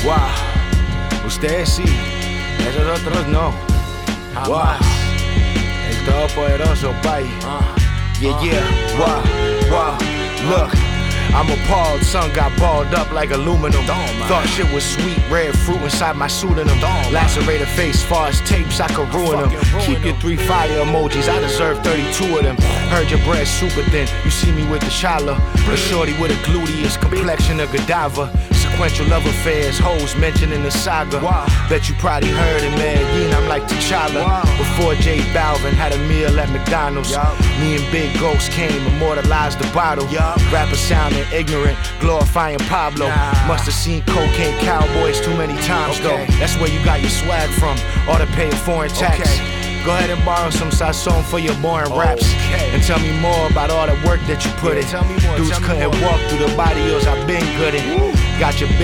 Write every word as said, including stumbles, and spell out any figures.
Wow, ustedes sí, esos otros no. Wow, el todopoderoso pai. Yeah, yeah, wow, wow, look. I'm appalled, son got balled up like aluminum. Thought shit was sweet, red fruit inside my pseudonym. Lacerated face, far as tapes, I could ruin them. Keep your three fire emojis, I deserve thirty-two of them. Heard your bread super thin, you see me with the shala. A shorty with a gluteus, complexion of Godiva. Sequential love affairs, hoes mentioned in the saga. Bet you probably heard in Medellin, I'm like T'Challa. Before J Balvin had a meal at McDonald's, me and Big Ghost came, immortalized the bottle. Rapper sounding ignorant, glorifying Pablo. Must have seen Cocaine Cowboys too many times though. That's where you got your swag from, or to pay a foreign tax. Go ahead and borrow some sazon for your boring raps. And tell me more about all the work that you put in. Dudes couldn't walk through the barrios I've been good in. Got your